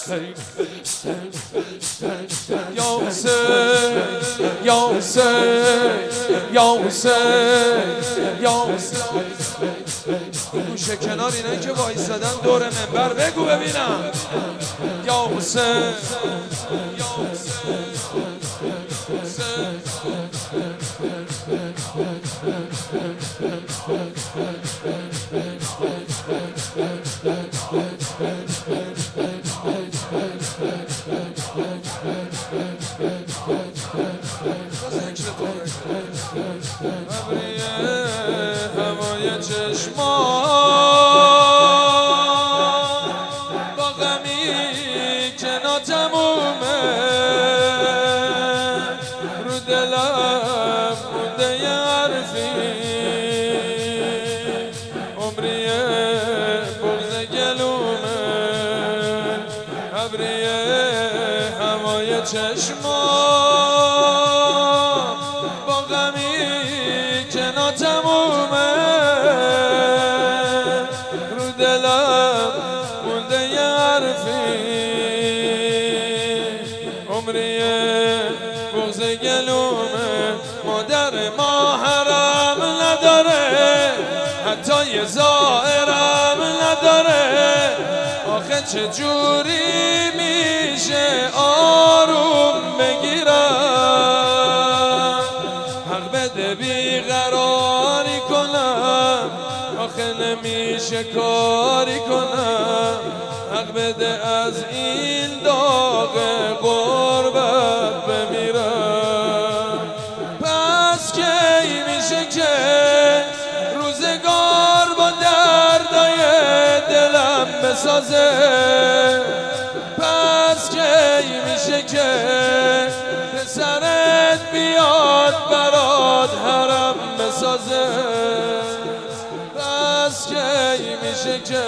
یا حسین یا حسین یا حسین یا حسین گوشه کنار اینایی که وایسادن دور منبر بگو ببینم یا حسین یا حسین هوای چشمان با غمی که ناتمومه رو دلم مونده یه حرفی عمریه بغض گلومه ابریه هوای چشمان با غمی که ناتمومه رو دلم مونده یه حرفی عمریه بغض گلومه مادر ما حرم نداره حتی یه زائرم نداره آخه چجوری میشه آروم بگیرم حق بده بیقراری کنم آخه نمیشه کاری کنم حق بده از این داغ غربت بمیرم پس کی میشه که روزگار با دردای دلم بسازه پس کی میشه که پسرت بیاد برات حرم بسازه پس کی میشه که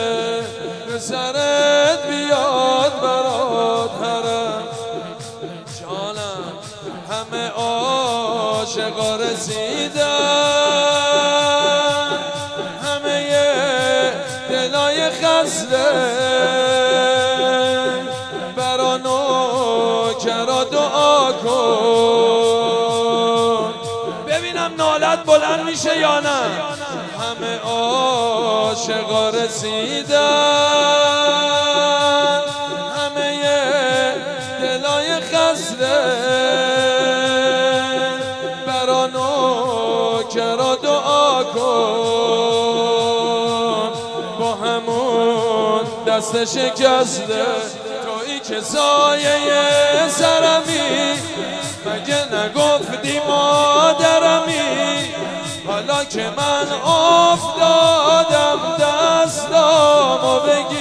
پسرت بیاد برات حرم جانم همه عاشقا رسیدن همه دلای خسته برا نوکرا دعا کن ببینم نالت بلند میشه یا نه همه عاشقا رسیدن همه دلای خسته برا نوکرا دعا کن با همون دست شکسته تویی که سایه سرمی مگه نگفتی مادرمی حالا که من افتادم دستامو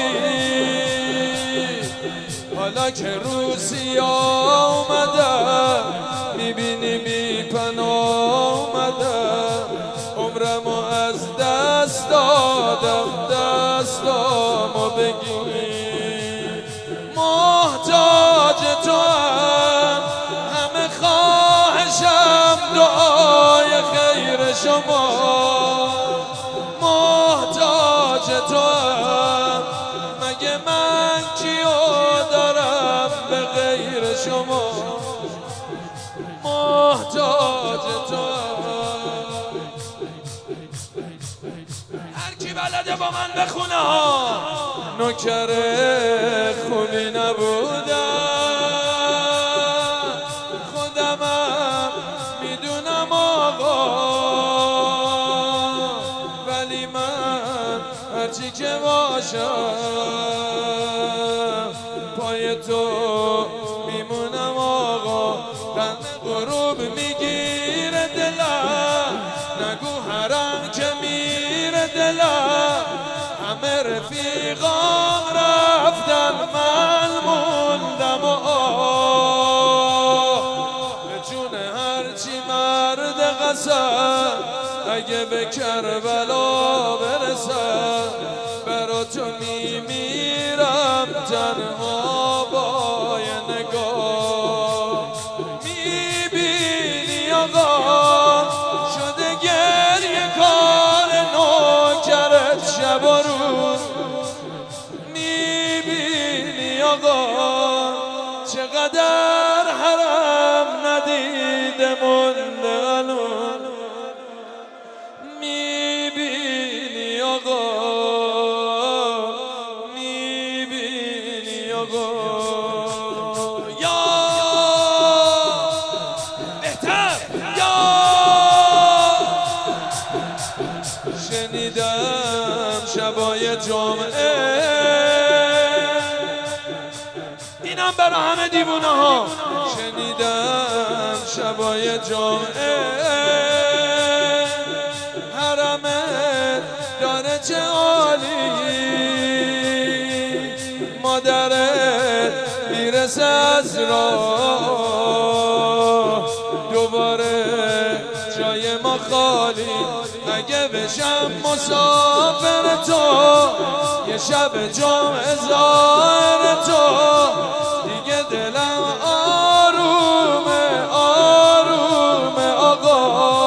بگیر حالا که روسیا اومدم میبینی بی پناه اومدم عمرمو از دست دادم دستامو بگیر محتاج تو هم همه خواهشم دعای خیر شما محتاج تو هم مگه من کیو دارم به غیر شما محتاج تو هر کی بلده با من بخونه ها نوکر خوبی نبودم خودمم میدونم آقا ولی من هرچی که باشم پای تو میمونم آقا قند غروب میگیره دلم نگو حرم که میره دلم همه رفیقام رفتن من موندم و به جون هرچی مرد قسم اگه به کربلا برسم برا تو میمیرم تنها با یه نگاه میبینی آقا شده گریه کار نوکرت شب و روز میبینی آقا چقدر حرم ندیده مونده الان میبینی آقا میبینی آقا یا بهتر یا شنیدم شبای جمعه اینم برای همه دیوونه ها شنیدم شبای جمعه حرمت داره چه عالی مادرت میرسه از راه دوباره جای ما خالی اگه بشم مسافر تو یه شب جمعه زائر تو دیگه دلم آرومه آرومه آقا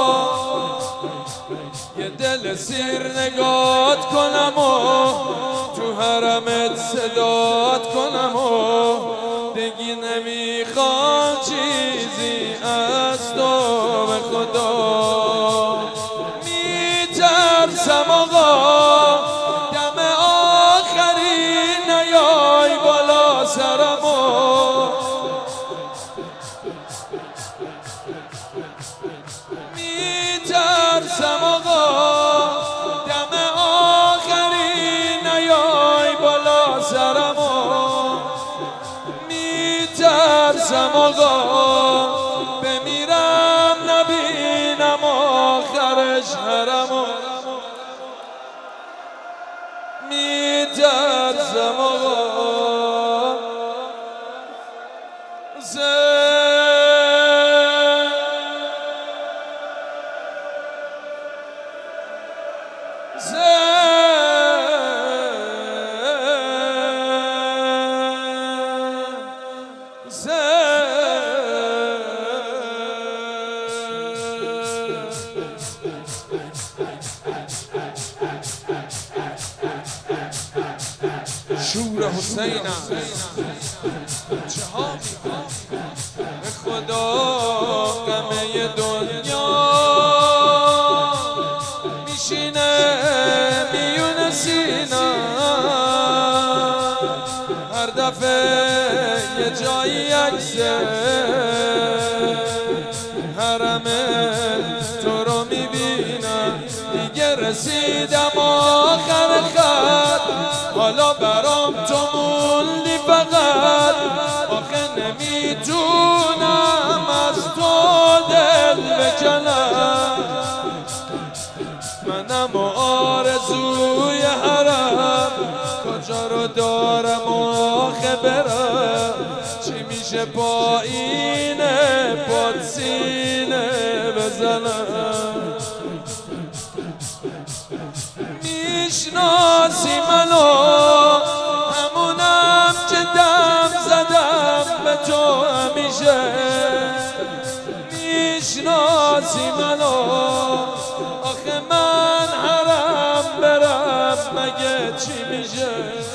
یه دل سیر نگات کنم و تو حرمت صدات کنم و دیگه نمیخوام چیزی از تو به خدا میترسم آقا دم آخری نیای بالا سرمو میترسم آقا دم آخری نیای بالا سرمو میترسم آقا بمیرم نبینم آخرش حرمو میترسم آقا شور حسینم چه ها به خدا غمه دنیا میشینه میون سینم هر دفعه یه جایی عکسه حرمه تو رو میبینم دیگه رسیدم آخر خط حالا برام تو موندی فقط آخه نمیتونم از تو دل بکنم منم و آرزوی حرم کجا رو دارم آخه برم چی میشه با اینه پاد سینه بزنم میشناسی منو همونم که دم زدم به تو همیشه میشناسی منو آخه من حرم برم مگه چی میشه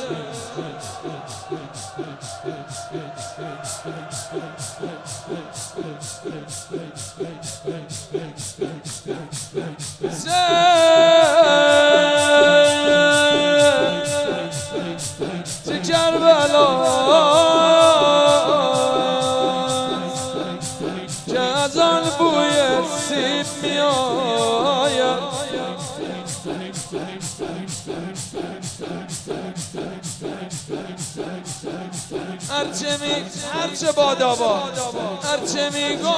کربلا که از آن بوی سیب میآید هرچه باداباد هرچه میگفت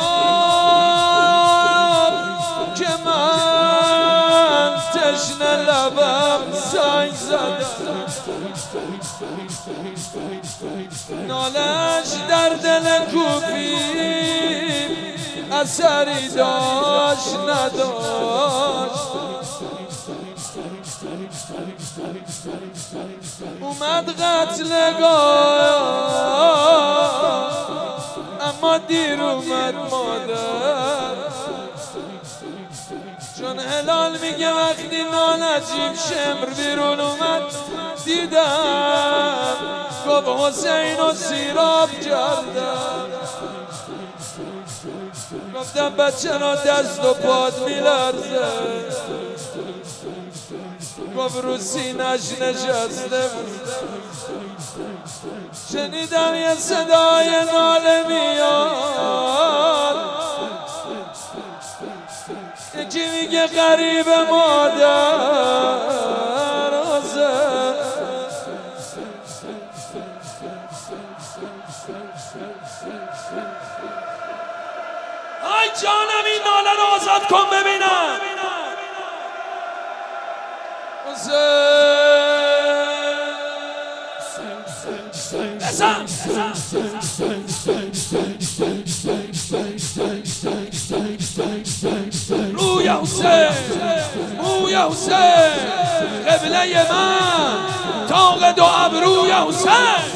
که من تشنه لبم سنگ زدم نالش در دل کوفی اثری داشت نداشت اومد قتلگاه اما دیر اومد مادر چون هلال میگه وقتی نانجیب شمر بیرون اومد دیدم گفت حسین و سیراب کردم. گفتم بچه را دست و پاد میلرزه. گفت رو سینش نشسته. شنیدم یه صدای ناله میاد، یکی میگه غریب مادر. ای جانم این ناله رو آزاد کن ببینم. بزن روی حسین، روی حسین، قبله من، طاق دو ابروی حسین.